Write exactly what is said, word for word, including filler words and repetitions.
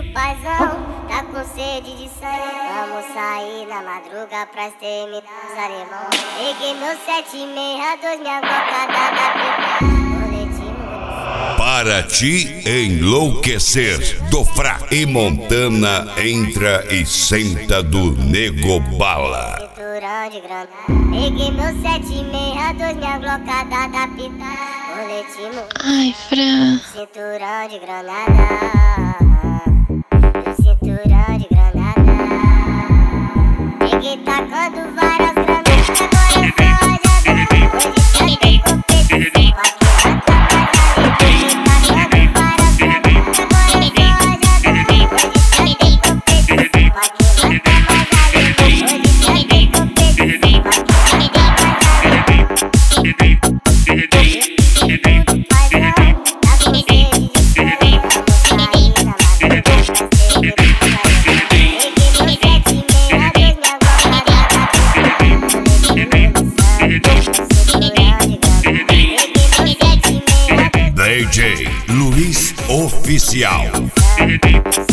paizão, tá com sede de sangue. Vamos sair na madruga pra exterminar os alemão. Peguei meu sete e meia dois, minha glocada da pipa. Boletim munição. Para te enlouquecer, do Fra e Montana entra e senta do Nego Bala. Cinturão de granada. Peguei meu sete e meia dois, minha glocada da pipa. Boletim munição. Ai, Fran. Cinturão de granada. Meu cinturão de granada. Peguei tacando várias granadas. Agora eu sou rajadão. Hoje já tem competição. D J Luiz Oficial.